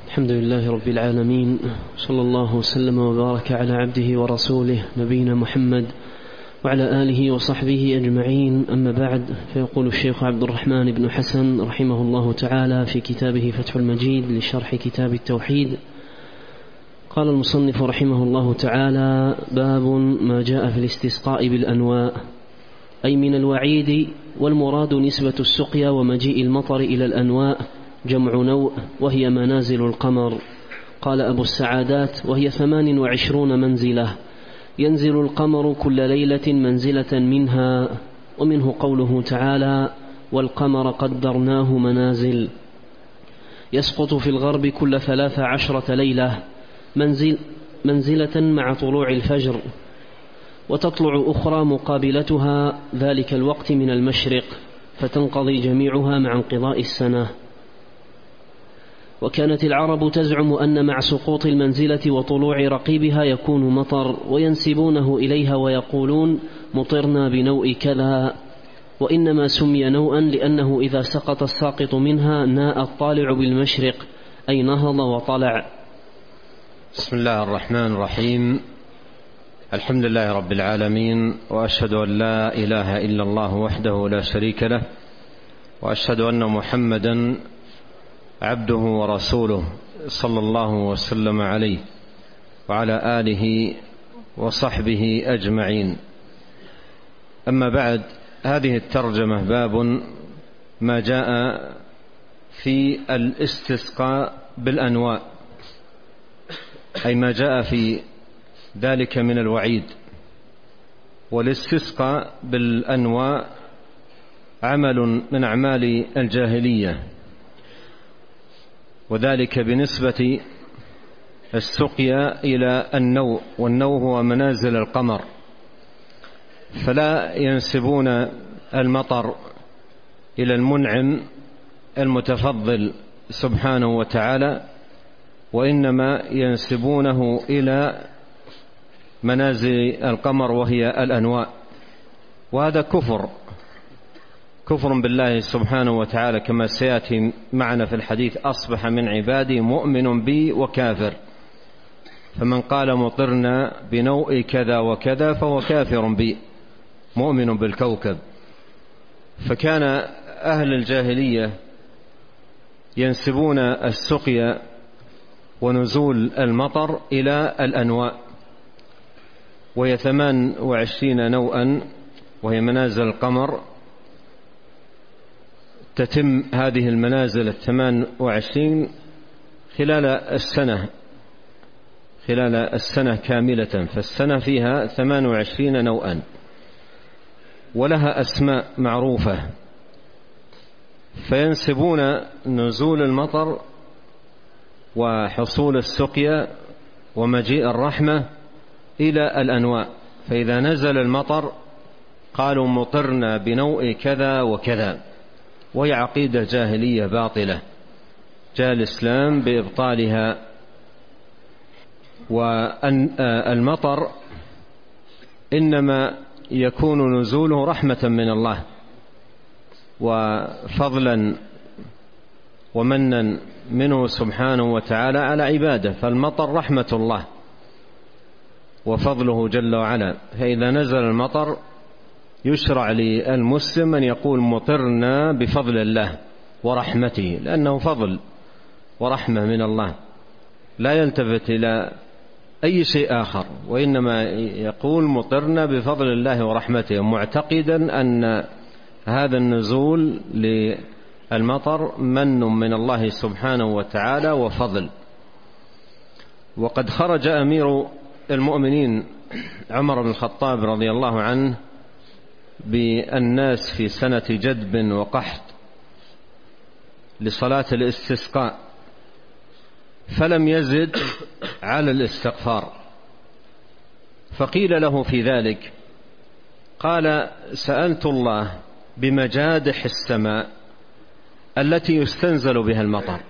الحمد لله رب العالمين، صلى الله وسلم وبارك على عبده ورسوله نبينا محمد وعلى آله وصحبه أجمعين. أما بعد، فيقول الشيخ عبد الرحمن بن حسن رحمه الله تعالى في كتابه فتح المجيد لشرح كتاب التوحيد، قال المصنف رحمه الله تعالى: باب ما جاء في الاستسقاء بالأنواء، أي من الوعيد، والمراد نسبة السقيا ومجيء المطر إلى الأنواء، جمع نوء، وهي منازل القمر. قال أبو السعادات: وهي 28 منزلة، ينزل القمر كل ليلة منزلة منها. ومنه قوله تعالى: والقمر قدرناه منازل، يسقط في الغرب كل 13 ليلة منزلة مع طلوع الفجر، وتطلع أخرى مقابلتها ذلك الوقت من المشرق، فتنقضي جميعها مع انقضاء السنة. وكانت العرب تزعم أن مع سقوط المنزلة وطلوع رقيبها يكون مطر، وينسبونه إليها ويقولون: مطرنا بنوء كذا. وإنما سمي نوءا لأنه إذا سقط الساقط منها ناء الطالع بالمشرق، أي نهض وطلع. بسم الله الرحمن الرحيم. الحمد لله رب العالمين، وأشهد أن لا إله إلا الله وحده لا شريك له، وأشهد أن محمدا عبده ورسوله، صلى الله وسلم عليه وعلى آله وصحبه أجمعين. أما بعد، هذه الترجمة باب ما جاء في الاستسقاء بالأنواء، أي ما جاء في ذلك من الوعيد. والاستسقاء بالأنواء عمل من أعمال الجاهلية، وذلك بنسبة السقيا إلى النوء، والنوء هو منازل القمر، فلا ينسبون المطر إلى المنعم المتفضل سبحانه وتعالى، وإنما ينسبونه إلى منازل القمر وهي الأنواء. وهذا كفر بالله سبحانه وتعالى، كما سيأتي معنا في الحديث: أصبح من عبادي مؤمن بي وكافر. فمن قال مطرنا بنوء كذا وكذا فهو كافر بي، مؤمن بالكوكب. فكان أهل الجاهلية ينسبون السقيا ونزول المطر إلى الأنواء، وهي 28 نوءا، وهي منازل القمر. تتم هذه المنازل 28 خلال السنة كاملة، فالسنة فيها 28 نوءا، ولها أسماء معروفة. فينسبون نزول المطر وحصول السقيا ومجيء الرحمة إلى الأنواء. فإذا نزل المطر قالوا: مطرنا بنوء كذا وكذا، وهي عقيدة جاهلية باطلة جاء الإسلام بإبطالها. وأن المطر إنما يكون نزوله رحمة من الله وفضلا ومنا منه سبحانه وتعالى على عباده، فالمطر رحمة الله وفضله جل وعلا. فإذا نزل المطر يشرع للمسلم أن يقول: مطرنا بفضل الله ورحمته، لأنه فضل ورحمة من الله، لا يلتفت إلى أي شيء آخر، وإنما يقول: مطرنا بفضل الله ورحمته، معتقدا أن هذا النزول للمطر من من الله سبحانه وتعالى وفضل. وقد خرج أمير المؤمنين عمر بن الخطاب رضي الله عنه بالناس في سنة جدب وقحط لصلاة الاستسقاء، فلم يزد على الاستغفار، فقيل له في ذلك، قال: سألت الله بمجادح السماء التي يستنزل بها المطر.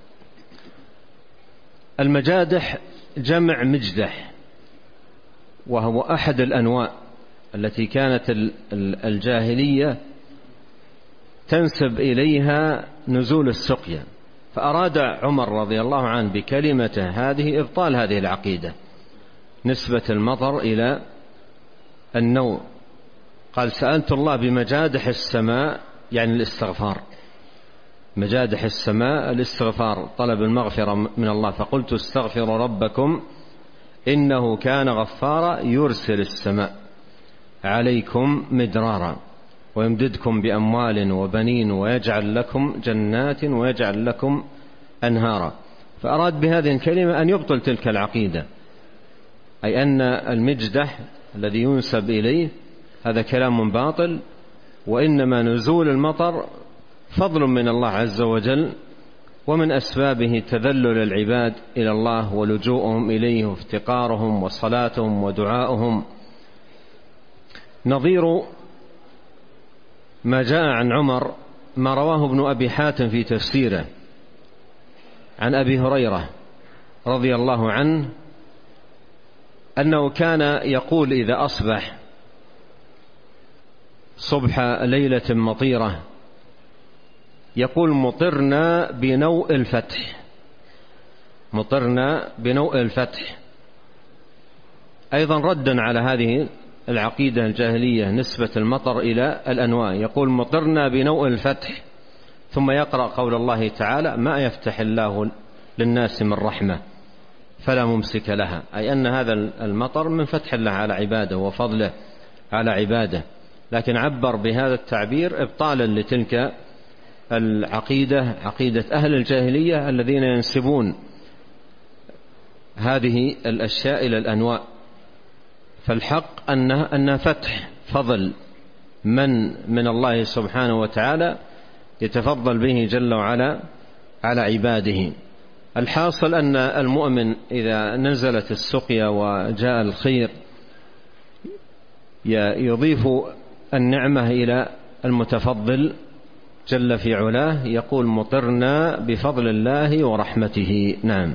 المجادح جمع مجدح، وهو أحد الأنواء التي كانت الجاهلية تنسب إليها نزول السقيا. فأراد عمر رضي الله عنه بكلمته هذه إبطال هذه العقيدة، نسبة المطر إلى النوء. قال: سألت الله بمجادح السماء، يعني الاستغفار، مجادح السماء الاستغفار، طلب المغفرة من الله، فقلت: استغفروا ربكم إنه كان غفارا يرسل السماء عليكم مدرارا ويمددكم بأموال وبنين ويجعل لكم جنات ويجعل لكم أنهارا. فأراد بهذه الكلمة أن يبطل تلك العقيدة، أي أن المجدح الذي ينسب إليه هذا كلام باطل، وإنما نزول المطر فضل من الله عز وجل، ومن أسبابه تذلل العباد إلى الله ولجوءهم إليه وافتقارهم وصلاتهم ودعاؤهم. نظير ما جاء عن عمر ما رواه ابن أبي حاتم في تفسيره عن أبي هريرة رضي الله عنه أنه كان يقول إذا أصبح صبح ليلة مطيرة يقول: مطرنا بنوء الفتح، مطرنا بنوء الفتح، أيضا ردا على هذه العقيدة الجاهلية نسبة المطر إلى الأنواع. يقول: مطرنا بنوء الفتح، ثم يقرأ قول الله تعالى: ما يفتح الله للناس من رحمة فلا ممسك لها، أي أن هذا المطر من فتح الله على عباده وفضله على عباده، لكن عبر بهذا التعبير إبطالا لتلك العقيدة، عقيدة أهل الجاهلية الذين ينسبون هذه الأشياء إلى الأنواع. فالحق أن فتح فضل من الله سبحانه وتعالى يتفضل به جل وعلا على عباده. الحاصل أن المؤمن إذا نزلت السقيا وجاء الخير يضيف النعمة إلى المتفضل جل في علاه، يقول: مطرنا بفضل الله ورحمته. نعم.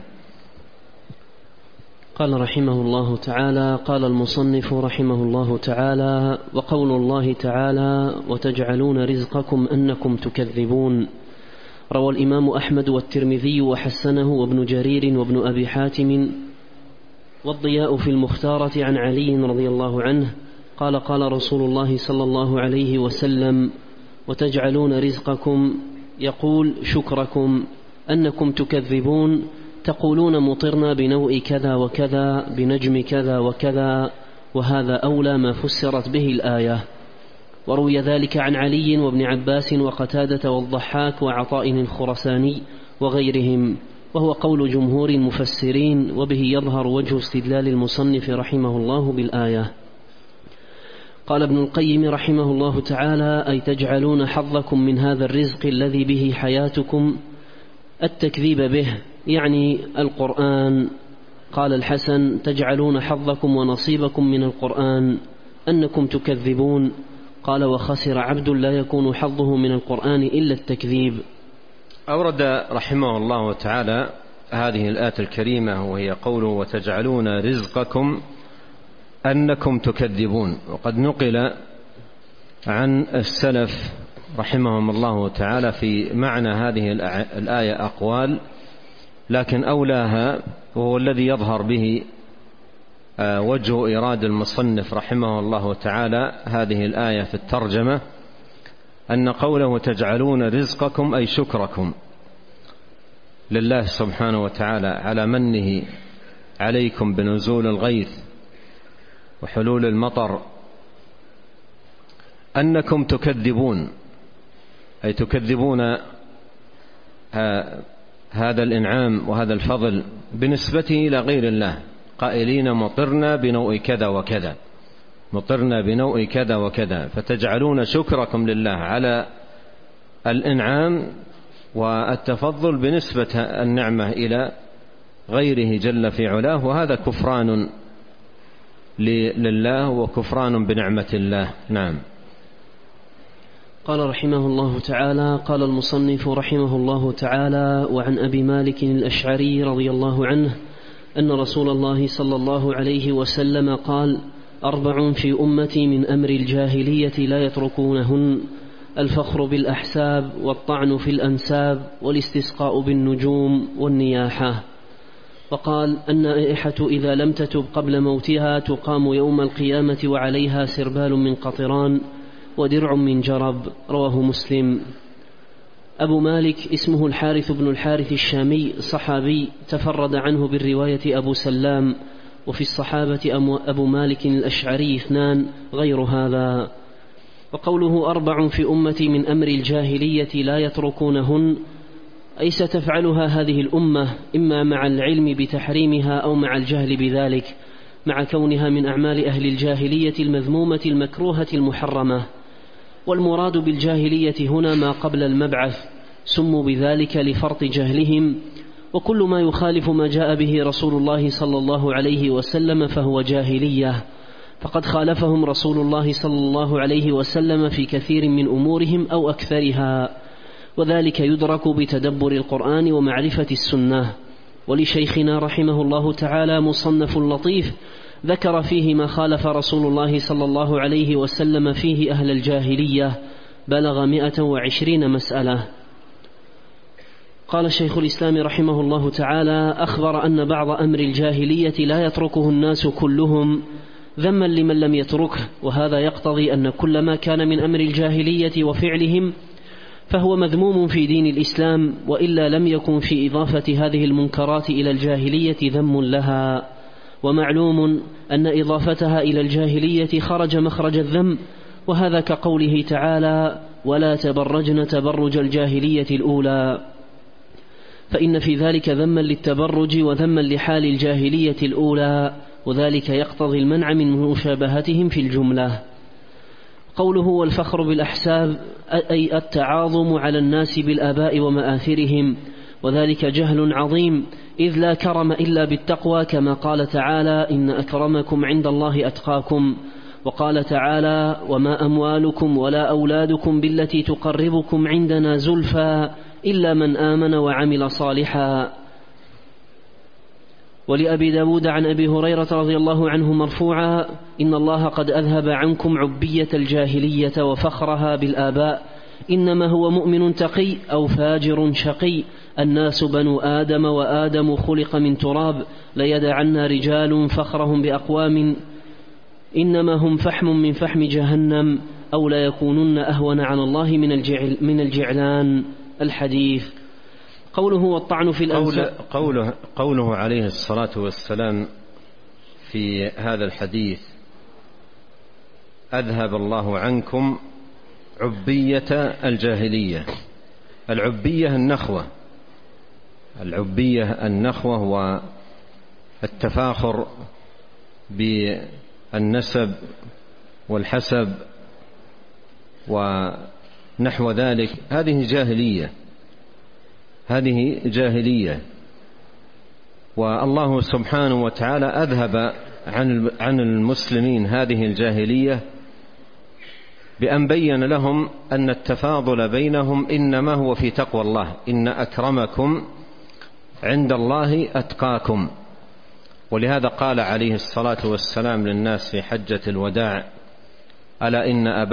قال رحمه الله تعالى: قال المصنف رحمه الله تعالى: وقول الله تعالى: وتجعلون رزقكم أنكم تكذبون. روى الإمام أحمد والترمذي وحسنه وابن جرير وابن أبي حاتم والضياء في المختارة عن علي رضي الله عنه قال: قال رسول الله صلى الله عليه وسلم: وتجعلون رزقكم، يقول: شكركم، أنكم تكذبون، تقولون مطرنا بنوء كذا وكذا بنجم كذا وكذا، وهذا أولى ما فسرت به الآية. وروي ذلك عن علي وابن عباس وقتادة والضحاك وعطاء الخرساني وغيرهم، وهو قول جمهور المفسرين، وبه يظهر وجه استدلال المصنف رحمه الله بالآية. قال ابن القيم رحمه الله تعالى: أي تجعلون حظكم من هذا الرزق الذي به حياتكم التكذيب به، يعني القرآن. قال الحسن: تجعلون حظكم ونصيبكم من القرآن أنكم تكذبون. قال: وخسر عبد لا يكون حظه من القرآن إلا التكذيب. أورد رحمه الله تعالى هذه الآية الكريمة وهي قوله: وتجعلون رزقكم أنكم تكذبون. وقد نقل عن السلف رحمهم الله تعالى في معنى هذه الآية أقوال، لكن أولاها وهو الذي يظهر به وجه إيراد المصنف رحمه الله تعالى هذه الآية في الترجمة، أن قوله تجعلون رزقكم أي شكركم لله سبحانه وتعالى على منه عليكم بنزول الغيث وحلول المطر، أنكم تكذبون أي تكذبون هذا الإنعام وهذا الفضل بنسبته إلى غير الله، قائلين مطرنا بنوء كذا وكذا، مطرنا بنوء كذا وكذا، فتجعلون شكركم لله على الإنعام والتفضل بنسبة النعمة إلى غيره جل في علاه، وهذا كفران لله وكفران بنعمة الله. نعم. قال رحمه الله تعالى: قال المصنف رحمه الله تعالى: وعن أبي مالك الأشعري رضي الله عنه أن رسول الله صلى الله عليه وسلم قال: 4 في أمتي من أمر الجاهلية لا يتركونهن: الفخر بالأحساب والطعن في الأنساب والاستسقاء بالنجوم والنياحة. وقال: النائحة إذا لم تتب قبل موتها تقام يوم القيامة وعليها سربال من قطران ودرع من جرب. رواه مسلم. أبو مالك اسمه الحارث بن الحارث الشامي، صحابي، تفرد عنه بالرواية أبو سلام، وفي الصحابة أبو مالك الأشعري 2 غير هذا. وقوله 4 في أمتي من أمر الجاهلية لا يتركونهن، أي ستفعلها هذه الأمة، إما مع العلم بتحريمها أو مع الجهل بذلك، مع كونها من أعمال أهل الجاهلية المذمومة المكروهة المحرمة. والمراد بالجاهلية هنا ما قبل المبعث، سموا بذلك لفرط جهلهم، وكل ما يخالف ما جاء به رسول الله صلى الله عليه وسلم فهو جاهلية، فقد خالفهم رسول الله صلى الله عليه وسلم في كثير من أمورهم أو أكثرها، وذلك يدرك بتدبر القرآن ومعرفة السنة. ولشيخنا رحمه الله تعالى مصنف لطيف ذكر فيه ما خالف رسول الله صلى الله عليه وسلم فيه أهل الجاهلية، بلغ 120 مسألة. قال شيخ الإسلام رحمه الله تعالى: أخبر أن بعض أمر الجاهلية لا يتركه الناس كلهم، ذما لمن لم يتركه، وهذا يقتضي أن كل ما كان من أمر الجاهلية وفعلهم فهو مذموم في دين الإسلام، وإلا لم يكن في إضافة هذه المنكرات إلى الجاهلية ذم لها. ومعلوم أن إضافتها إلى الجاهلية خرج مخرج الذم، وهذا كقوله تعالى: ولا تبرجن تبرج الجاهلية الأولى، فإن في ذلك ذما للتبرج وذما لحال الجاهلية الأولى، وذلك يقتضي المنع من مشابهتهم في الجملة. قوله والفخر بالأحساب، أي التعاظم على الناس بالآباء ومآثرهم، وذلك جهل عظيم، إذ لا كرم إلا بالتقوى، كما قال تعالى: إن أكرمكم عند الله أتقاكم. وقال تعالى: وما أموالكم ولا أولادكم بالتي تقربكم عندنا زلفى إلا من آمن وعمل صالحا. ولأبي داود عن أبي هريرة رضي الله عنه مرفوعا: إن الله قد أذهب عنكم عبية الجاهلية وفخرها بالآباء، إنما هو مؤمن تقي أو فاجر شقي، الناس بنو آدم وآدم خلق من تراب، ليدعن رجال فخرهم بأقوام إنما هم فحم من فحم جهنم، أو ليكونن أهون على الله من الجعلان. الحديث. قوله والطعن في الأنساب، قوله عليه الصلاة والسلام في هذا الحديث: أذهب الله عنكم عبية الجاهلية. العبية النخوة والتفاخر بالنسب والحسب ونحو ذلك، هذه جاهلية. والله سبحانه وتعالى أذهب عن المسلمين هذه الجاهلية بأن بين لهم أن التفاضل بينهم إنما هو في تقوى الله، إن أكرمكم عند الله أتقاكم. ولهذا قال عليه الصلاة والسلام للناس في حجة الوداع: ألا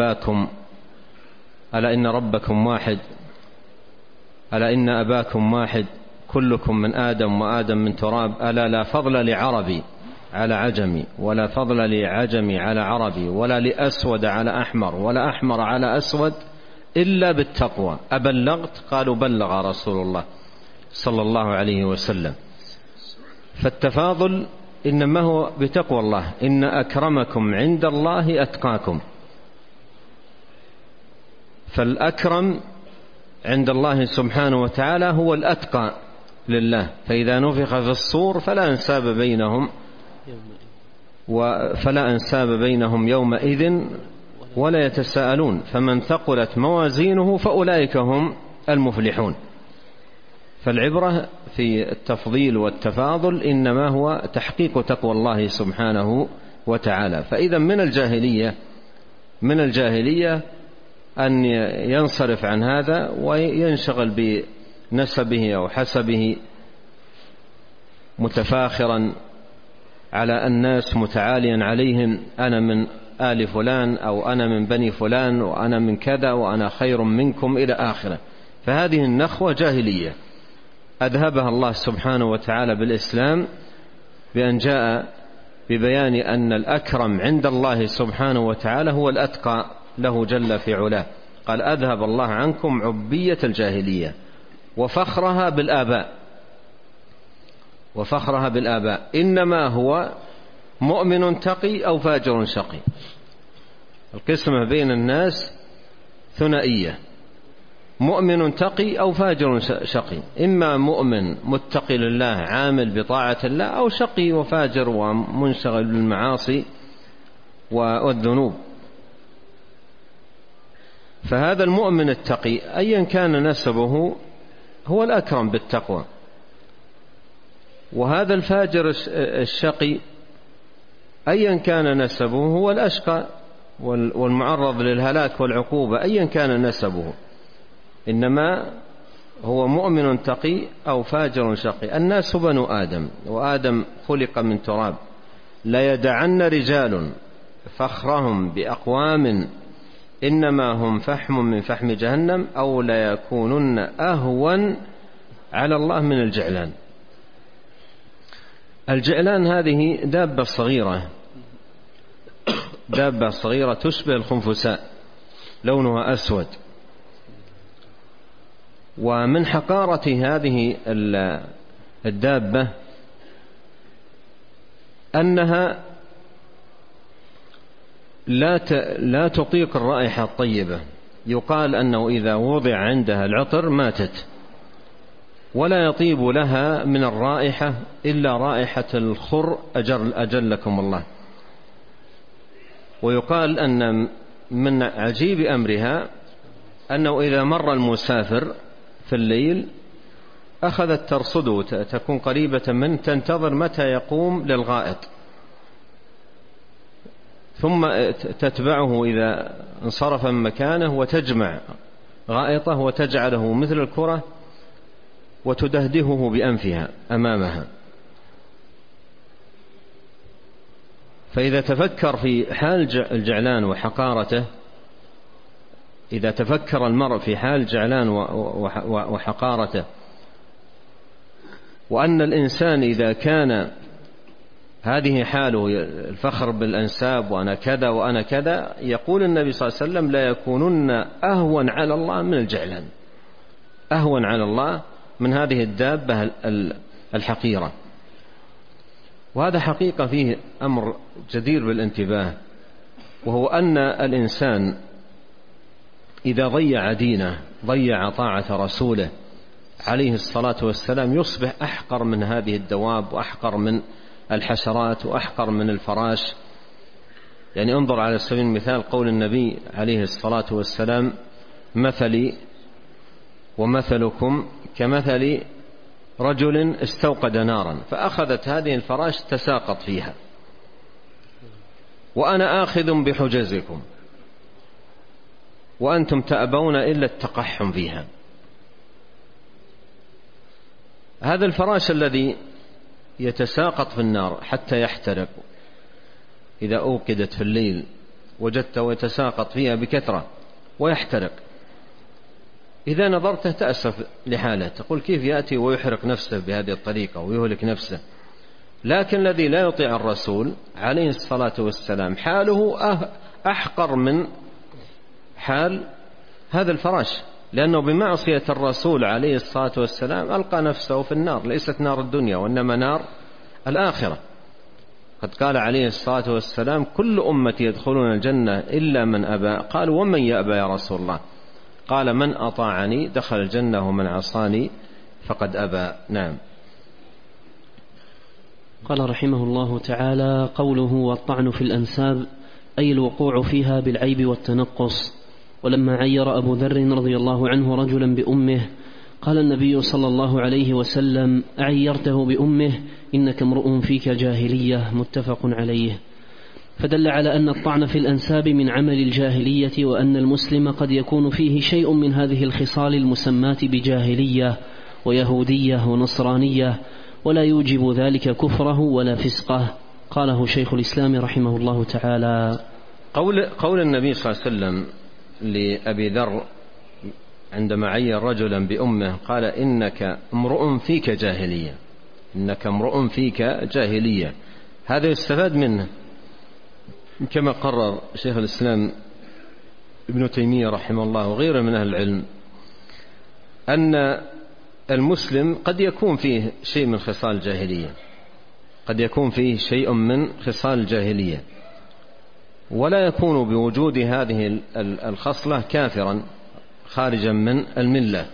إن ربكم واحد، ألا إن أباكم واحد، كلكم من آدم وآدم من تراب، ألا لا فضل لعربي على عجمي، ولا فضل لعجمي على عربي، ولا لأسود على أحمر، ولا أحمر على أسود، إلا بالتقوى. أبلغت؟ قالوا: بلغ رسول الله صلى الله عليه وسلم. فالتفاضل إنما هو بتقوى الله، إن أكرمكم عند الله أتقاكم. فالأكرم عند الله سبحانه وتعالى هو الأتقى لله. فإذا نفخ في الصور فلا أنساب بينهم يومئذ ولا يتساءلون، فمن ثقلت موازينه فأولئك هم المفلحون. فالعبرة في التفضيل والتفاضل إنما هو تحقيق تقوى الله سبحانه وتعالى. فإذا من الجاهلية أن ينصرف عن هذا وينشغل بنسبه أو حسبه، متفاخرا على الناس، متعاليا عليهم: أنا من آل فلان، أو أنا من بني فلان، وأنا من كذا، وأنا خير منكم إلى آخره. فهذه النخوة جاهلية أذهبها الله سبحانه وتعالى بالإسلام، بأن جاء ببيان أن الأكرم عند الله سبحانه وتعالى هو الأتقى له جل في علاه. قال: أذهب الله عنكم عبية الجاهلية وفخرها بالآباء، إنما هو مؤمن تقي أو فاجر شقي. القسمة بين الناس ثنائية: مؤمن تقي أو فاجر شقي، إما مؤمن متقي لله عامل بطاعة الله، أو شقي وفاجر ومنشغل بالمعاصي والذنوب. فهذا المؤمن التقي أيا كان نسبه هو الأكرم بالتقوى، وهذا الفاجر الشقي أيا كان نسبه هو الأشقى والمعرض للهلاك والعقوبة أيا كان نسبه، إنما هو مؤمن تقي أو فاجر شقي. الناس بنو آدم، وآدم خلق من تراب. لا يدعن رجال فخرهم بأقوام إنما هم فحم من فحم جهنم، أو لا يكونن أهون على الله من الجعلان. الجعلان هذه دابة صغيرة تشبه الخنفساء، لونها أسود. ومن حقارة هذه الدابة أنها لا تطيق الرائحة الطيبة. يقال أنه إذا وضع عندها العطر ماتت، ولا يطيب لها من الرائحة إلا رائحة الخر أجلكم الله. ويقال أن من عجيب أمرها أنه إذا مر المسافر في الليل أخذت ترصده، تكون قريبة منه، تنتظر متى يقوم للغائط، ثم تتبعه إذا انصرف من مكانه، وتجمع غائطه وتجعله مثل الكرة وتدهدهه بأنفها أمامها. فإذا تفكر في حال الجعلان وحقارته، إذا تفكر المرء في حال الجعلان وحقارته، وأن الإنسان إذا كان هذه حاله الفخر بالأنساب وأنا كذا وأنا كذا، يقول النبي صلى الله عليه وسلم: لا يكونن أهون على الله من الجعلان، أهون على الله من هذه الدابة الحقيرة. وهذا حقيقة فيه أمر جدير بالانتباه، وهو أن الإنسان إذا ضيع دينه، ضيع طاعة رسوله عليه الصلاة والسلام، يصبح أحقر من هذه الدواب، وأحقر من الحشرات، وأحقر من الفراش. يعني انظر على سبيل المثال قول النبي عليه الصلاة والسلام: مثلي ومثلكم كمثل رجل استوقد نارا فأخذت هذه الفراش تساقط فيها، وأنا آخذ بحجزكم وأنتم تأبون إلا التقحم فيها. هذا الفراش الذي يتساقط في النار حتى يحترق، إذا أوقدت في الليل وجدته يتساقط فيها بكثرة ويحترق، إذا نظرته تأسف لحاله، تقول: كيف يأتي ويحرق نفسه بهذه الطريقة ويهلك نفسه؟ لكن الذي لا يطيع الرسول عليه الصلاة والسلام حاله أحقر من حال هذا الفراش، لأنه بمعصية الرسول عليه الصلاة والسلام ألقى نفسه في النار، ليست نار الدنيا وإنما نار الآخرة. قد قال عليه الصلاة والسلام: كل أمتي يدخلون الجنة إلا من أبى. قالوا: ومن يأبى يا رسول الله؟ قال: من أطاعني دخل الجنة ومن عصاني فقد أبى. نعم. قال رحمه الله تعالى: قوله والطعن في الأنساب أي الوقوع فيها بالعيب والتنقص. ولما عير أبو ذر رضي الله عنه رجلا بأمه قال النبي صلى الله عليه وسلم: أعيرته بأمه إنك امرؤ فيك جاهلية. متفق عليه. فدل على أن الطعن في الأنساب من عمل الجاهلية، وأن المسلم قد يكون فيه شيء من هذه الخصال المسماة بجاهلية ويهودية ونصرانية، ولا يوجب ذلك كفره ولا فسقه. قاله شيخ الإسلام رحمه الله تعالى. قول النبي صلى الله عليه وسلم لأبي ذر عندما عين رجلا بأمه قال إنك امرؤ فيك جاهلية، إنك امرؤ فيك جاهلية، هذا يستفاد منه كما قرر شيخ الإسلام ابن تيمية رحمه الله وغيره من أهل العلم أن المسلم قد يكون فيه شيء من خصال الجاهلية، قد يكون فيه شيء من خصال الجاهلية، ولا يكون بوجود هذه الخصلة كافرا خارجا من الملة،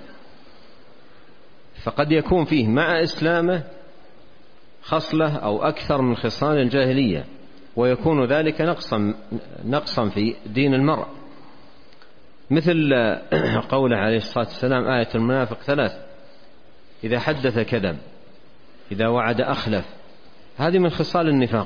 فقد يكون فيه مع إسلامه خصلة أو أكثر من خصال الجاهلية، ويكون ذلك نقصا في دين المرء، مثل قوله عليه الصلاة والسلام آية المنافق 3: إذا حدث كذب، إذا وعد أخلف، هذه من خصال النفاق.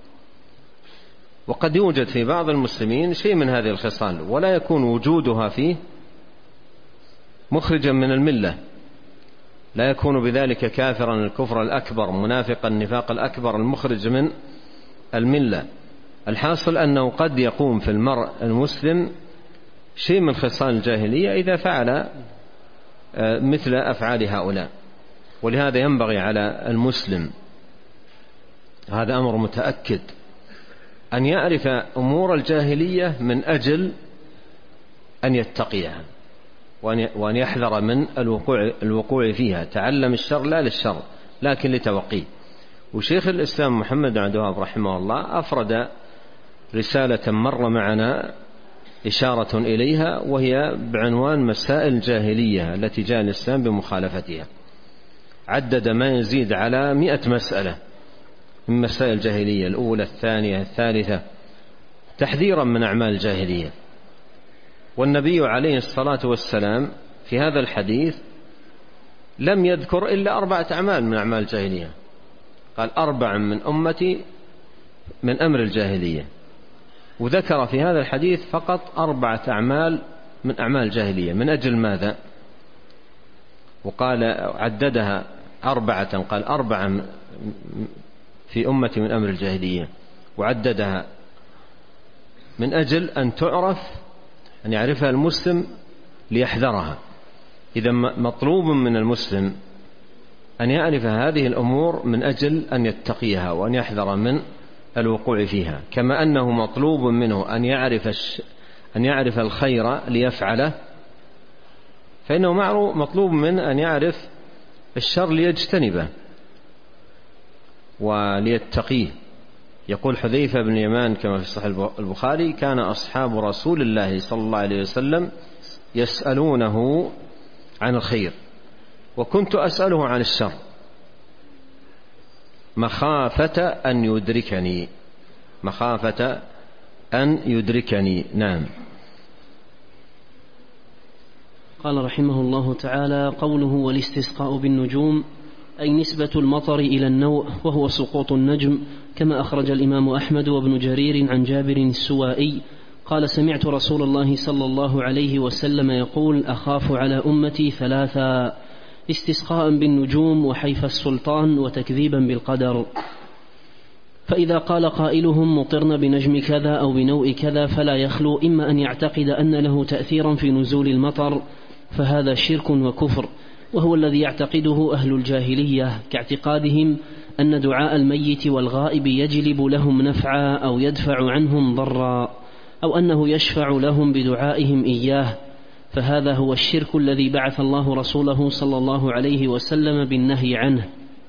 وقد يوجد في بعض المسلمين شيء من هذه الخصال ولا يكون وجودها فيه مخرجا من الملة، لا يكون بذلك كافرا الكفر الأكبر منافقا النفاق الأكبر المخرج من الملة. الحاصل أنه قد يقوم في المرء المسلم شيء من خصال الجاهلية إذا فعل مثل أفعال هؤلاء، ولهذا ينبغي على المسلم، هذا أمر متأكد، أن يعرف أمور الجاهلية من أجل أن يتقيها وأن يحذر من الوقوع فيها. تعلم الشر لا للشر لكن لتوقيه. وشيخ الإسلام محمد بن عبد الوهاب رحمه الله أفرد رسالة مر معنا إشارة إليها، وهي بعنوان مسائل الجاهلية التي جاء الإسلام بمخالفتها. عدد ما يزيد على 100 مسألة من مسائل الجاهلية، الأولى الثانية الثالثة، تحذيرا من أعمال الجاهلية. والنبي عليه الصلاة والسلام في هذا الحديث لم يذكر إلا 4 أعمال من أعمال الجاهلية، قال 4 من أمتي من أمر الجاهلية، وذكر في هذا الحديث فقط 4 أعمال من أعمال الجاهلية. من أجل ماذا؟ وقال عددها 4، قال 4 في أمتي من أمر الجاهلية، وعددها من أجل أن تعرف، أن يعرفها المسلم ليحذرها. إذا مطلوب من المسلم أن يعرف هذه الأمور من أجل أن يتقيها وأن يحذر من الوقوع فيها، كما أنه مطلوب منه أن يعرف الخير ليفعله، فإنه مطلوب منه أن يعرف الشر ليجتنبه وليتقيه. يقول حذيفة بن يمان كما في صحيح البخاري: كان أصحاب رسول الله صلى الله عليه وسلم يسألونه عن الخير وكنت أسأله عن الشر مخافة أن يدركني. نعم. قال رحمه الله تعالى: قوله والاستسقاء بالنجوم أي نسبة المطر إلى النوء، وهو سقوط النجم، كما أخرج الإمام أحمد وابن جرير عن جابر السوائي قال: سمعت رسول الله صلى الله عليه وسلم يقول: أخاف على أمتي 3: استسقاء بالنجوم، وحيف السلطان، وتكذيبا بالقدر. فإذا قال قائلهم مطرنا بنجم كذا أو بنوء كذا فلا يخلو إما أن يعتقد أن له تأثيرا في نزول المطر، فهذا شرك وكفر، وهو الذي يعتقده أهل الجاهلية، كاعتقادهم أن دعاء الميت والغائب يجلب لهم نفعا أو يدفع عنهم ضرا، أو أنه يشفع لهم بدعائهم إياه، فهذا هو الشرك الذي بعث الله رسوله صلى الله عليه وسلم بالنهي عنه.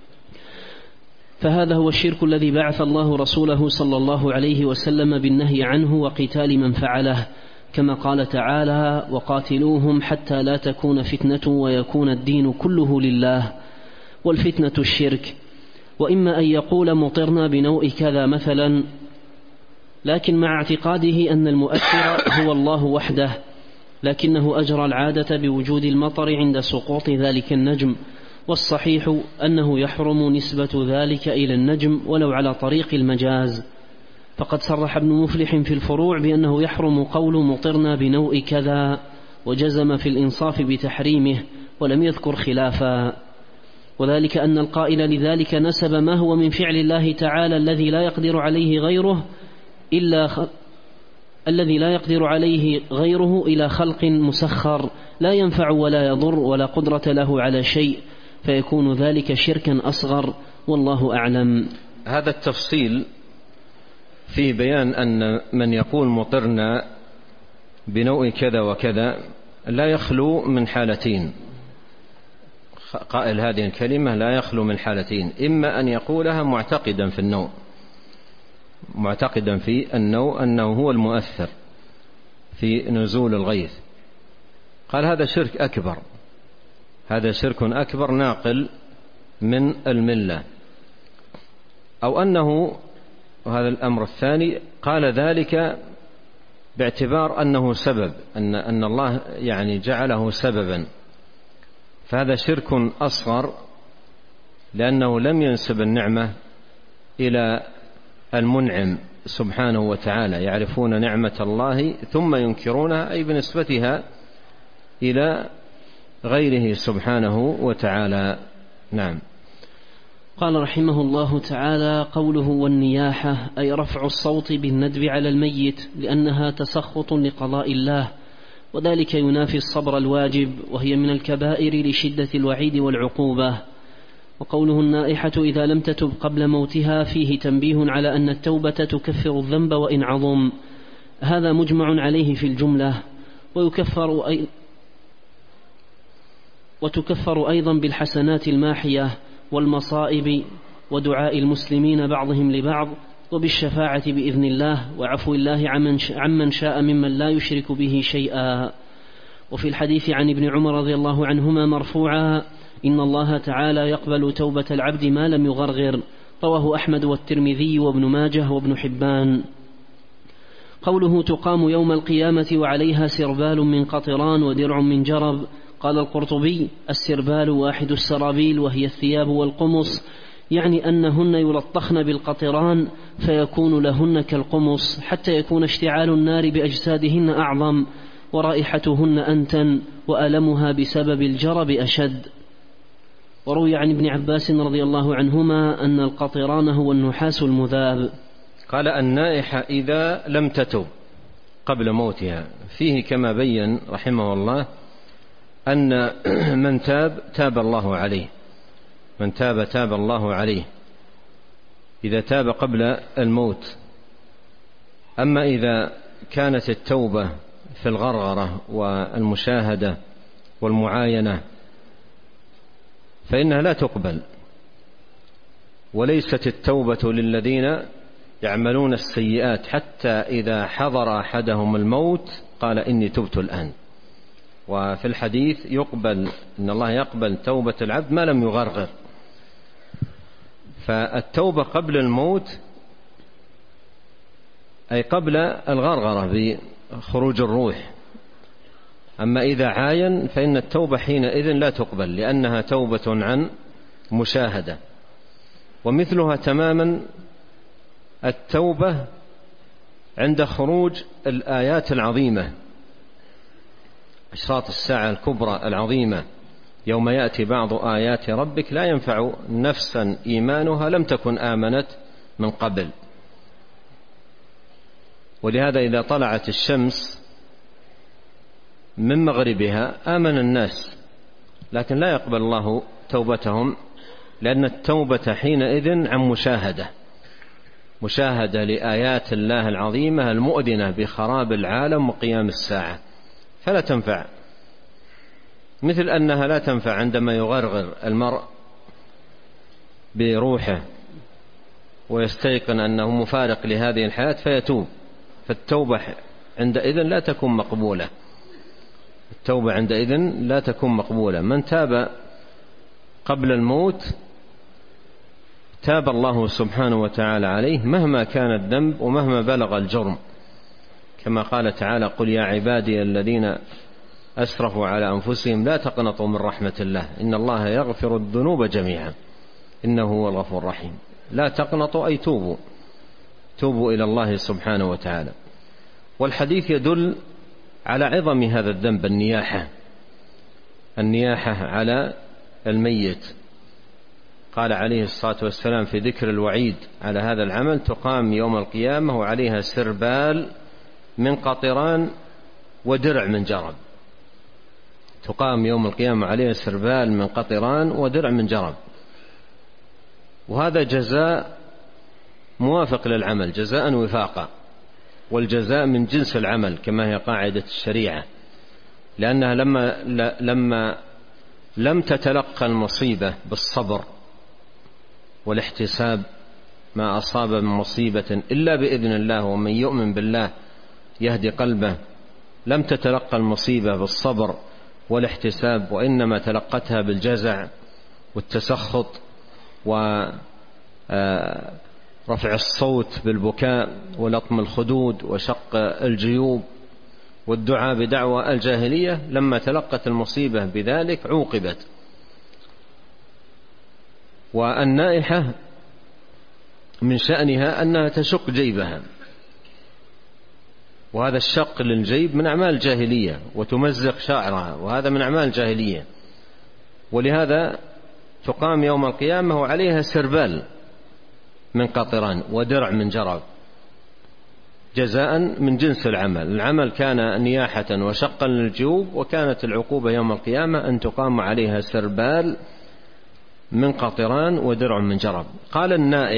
وقتال من فعله، كما قال تعالى: وقاتلوهم حتى لا تكون فتنة ويكون الدين كله لله، والفتنة الشرك. وإما أن يقول مطرنا بنوء كذا مثلا، لكن مع اعتقاده أن المؤثر هو الله وحده، لكنه أجرى العادة بوجود المطر عند سقوط ذلك النجم، والصحيح أنه يحرم نسبة ذلك إلى النجم ولو على طريق المجاز. فقد صرح ابن مفلح في الفروع بأنه يحرم قول مطرنا بنوء كذا، وجزم في الإنصاف بتحريمه ولم يذكر خلافا، وذلك أن القائل لذلك نسب ما هو من فعل الله تعالى الذي لا يقدر عليه غيره الذي لا يقدر عليه غيره إلى خلق مسخر لا ينفع ولا يضر ولا قدرة له على شيء، فيكون ذلك شركا أصغر، والله أعلم. هذا التفصيل فيه بيان أن من يقول مطرنا بنوع كذا وكذا لا يخلو من حالتين. قائل هذه الكلمة لا يخلو من حالتين: إما أن يقولها معتقدا في النوع، معتقدا في النوع أنه هو المؤثر في نزول الغيث، قال هذا شرك أكبر، هذا شرك أكبر ناقل من الملة. أو أنه، وهذا الأمر الثاني، قال ذلك باعتبار أنه سبب، أن الله يعني جعله سببا، فهذا شرك أصغر لأنه لم ينسب النعمة إلى المنعم سبحانه وتعالى. يعرفون نعمة الله ثم ينكرونها، أي بنسبتها إلى غيره سبحانه وتعالى. نعم. قال رحمه الله تعالى: قوله والنياحة أي رفع الصوت بالندب على الميت، لأنها تسخط لقضاء الله، وذلك ينافي الصبر الواجب، وهي من الكبائر لشدة الوعيد والعقوبة. وقوله النائحة إذا لم تتب قبل موتها فيه تنبيه على أن التوبة تكفر الذنب وإن عظم، هذا مجمع عليه في الجملة. وتكفر أيضا بالحسنات الماحية والمصائب ودعاء المسلمين بعضهم لبعض، وبالشفاعة بإذن الله وعفو الله عمن شاء ممن لا يشرك به شيئا. وفي الحديث عن ابن عمر رضي الله عنهما مرفوعا: إن الله تعالى يقبل توبة العبد ما لم يغرغر، رواه أحمد والترمذي وابن ماجه وابن حبان. قوله تقام يوم القيامة وعليها سربال من قطران ودرع من جرب، قال القرطبي: السربال واحد السرابيل، وهي الثياب والقمص، يعني أنهن يلطخن بالقطران فيكون لهن كالقمص، حتى يكون اشتعال النار بأجسادهن أعظم، ورائحتهن أنتن، وألمها بسبب الجرب أشد. وروي عن ابن عباس رضي الله عنهما أن القطران هو النحاس المذاب. قال النائحة إذا لم تتب قبل موتها، فيه كما بين رحمه الله أن من تاب الله عليه، من تاب الله عليه إذا تاب قبل الموت. أما إذا كانت التوبة في الغرغرة والمشاهدة والمعاينة فإنها لا تقبل، وليست التوبة للذين يعملون السيئات حتى إذا حضر أحدهم الموت قال إني تبت الآن. وفي الحديث يقبل، إن الله يقبل توبة العبد ما لم يغرغر. فالتوبة قبل الموت أي قبل الغرغرة بخروج الروح. أما إذا عاين فإن التوبة حينئذ لا تقبل، لأنها توبة عن مشاهدة. ومثلها تماما التوبة عند خروج الآيات العظيمة، أشراط الساعة الكبرى العظيمة، يوم يأتي بعض آيات ربك لا ينفع نفسا إيمانها لم تكن آمنت من قبل. ولهذا إذا طلعت الشمس من مغربها آمن الناس، لكن لا يقبل الله توبتهم، لأن التوبة حينئذ عن مشاهدة لآيات الله العظيمة المؤذنة بخراب العالم وقيام الساعة، فلا تنفع. مثل أنها لا تنفع عندما يغرغر المرء بروحه ويستيقن أنه مفارق لهذه الحياة فيتوب، فالتوبة عندئذ لا تكون مقبولة، التوبة عندئذ لا تكون مقبولة. من تاب قبل الموت تاب الله سبحانه وتعالى عليه مهما كان الذنب ومهما بلغ الجرم، كما قال تعالى: قل يا عبادي الذين أسرفوا على أنفسهم لا تقنطوا من رحمة الله إن الله يغفر الذنوب جميعا إنه هو الغفور الرحيم. لا تقنطوا أي توبوا إلى الله سبحانه وتعالى. والحديث يدل على عظم هذا الذنب، النياحة على الميت. قال عليه الصلاة والسلام في ذكر الوعيد على هذا العمل: تقام يوم القيامة وعليها سربال من قطران ودرع من جرب. تقام يوم القيامة عليه سربال من قطران ودرع من جرب، وهذا جزاء موافق للعمل، جزاء وفاقا، والجزاء من جنس العمل كما هي قاعدة الشريعة، لأنها لما لم تتلقى المصيبة بالصبر والاحتساب، ما أصاب من مصيبة إلا بإذن الله، ومن يؤمن بالله يهدي قلبه، لم تتلقى المصيبة بالصبر والاحتساب، وإنما تلقتها بالجزع والتسخط ورفع الصوت بالبكاء ولطم الخدود وشق الجيوب والدعاء بدعوى الجاهلية. لما تلقت المصيبة بذلك عوقبت. والنائحة من شأنها أنها تشق جيبها، وهذا الشق للجيب من أعمال الجاهلية، وتمزق شعرها، وهذا من أعمال الجاهلية، ولهذا تقام يوم القيامة وعليها سربال من قطران ودرع من جرب، جزاء من جنس العمل. العمل كان نياحة وشقا للجيوب، وكانت العقوبة يوم القيامة أن تقام عليها سربال من قطران ودرع من جرب. قال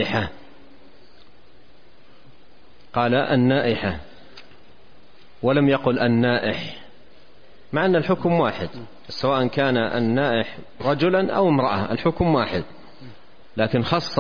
النائحة ولم يقل النائح، مع أن الحكم واحد، سواء كان النائح رجلا أو امرأة الحكم واحد، لكن خص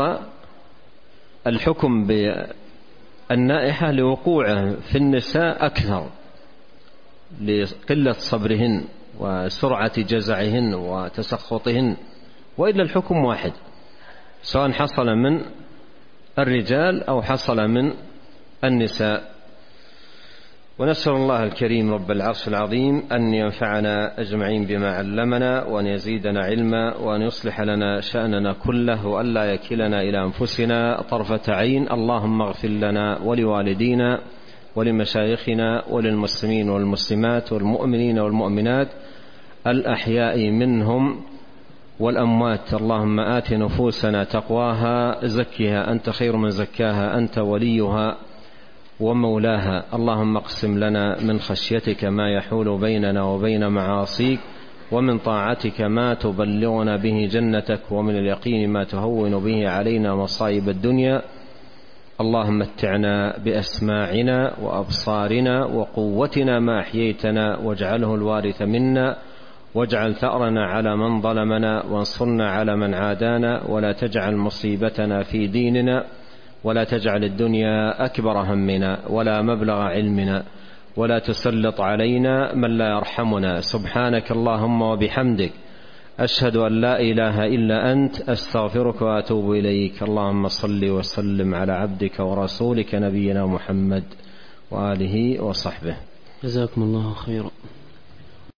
الحكم بالنائحة لوقوعه في النساء أكثر، لقلة صبرهن وسرعة جزعهن وتسخطهن، وإلا الحكم واحد سواء حصل من الرجال أو حصل من النساء. ونسأل الله الكريم رب العرش العظيم أن ينفعنا أجمعين بما علمنا، وأن يزيدنا علما، وأن يصلح لنا شأننا كله، وأن لا يكلنا إلى أنفسنا طرفة عين. اللهم اغفر لنا ولوالدينا ولمشايخنا وللمسلمين والمسلمات والمؤمنين والمؤمنات الأحياء منهم والأموات. اللهم آت نفوسنا تقواها، زكها أنت خير من زكاها، أنت وليها ومولاها. اللهم اقسم لنا من خشيتك ما يحول بيننا وبين معاصيك، ومن طاعتك ما تبلغنا به جنتك، ومن اليقين ما تهون به علينا مصائب الدنيا. اللهم متعنا بأسماعنا وأبصارنا وقوتنا ما أحييتنا، واجعله الوارث منا، واجعل ثأرنا على من ظلمنا، وانصرنا على من عادانا، ولا تجعل مصيبتنا في ديننا، ولا تجعل الدنيا أكبر همنا ولا مبلغ علمنا، ولا تسلط علينا من لا يرحمنا. سبحانك اللهم وبحمدك، أشهد أن لا إله إلا أنت، أستغفرك وأتوب إليك. اللهم صل وسلم على عبدك ورسولك نبينا محمد وآله وصحبه. جزاكم الله خيرا.